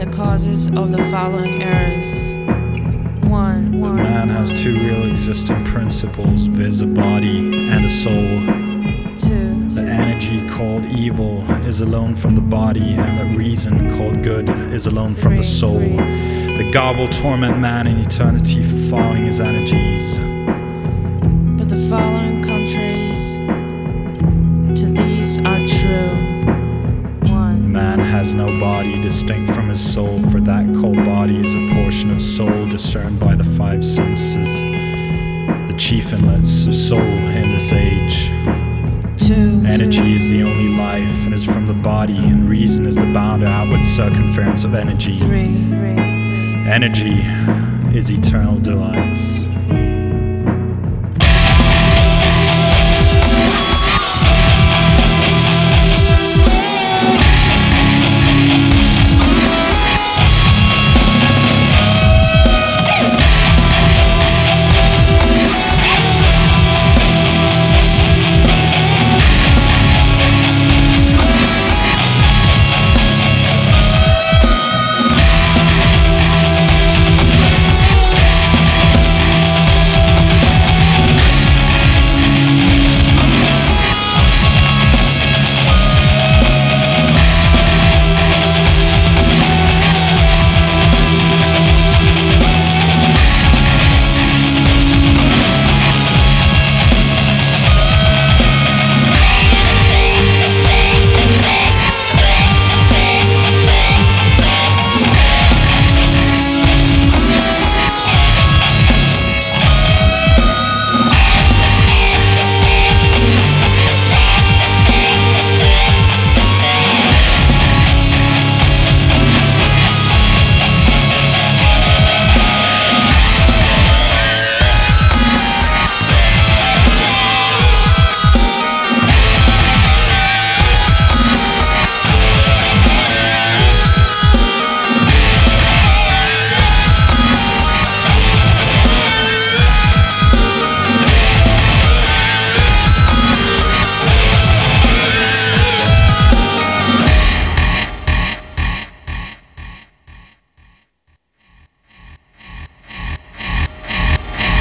the causes of the following errors. 1. That man has two real existing principles, viz. A body and a soul. 2. The energy called evil is alone from the body, and that reason called good is alone from the soul. The God will torment man in eternity for following his energies. But the following contraries to these are true. 1. Man has no body distinct from his soul, for that called body is a portion of soul discerned by the five senses, the chief inlets of soul in this age. 2. Energy is the only life and is from the body, and reason is the bound or outward circumference of energy. 3. Energy is eternal delights.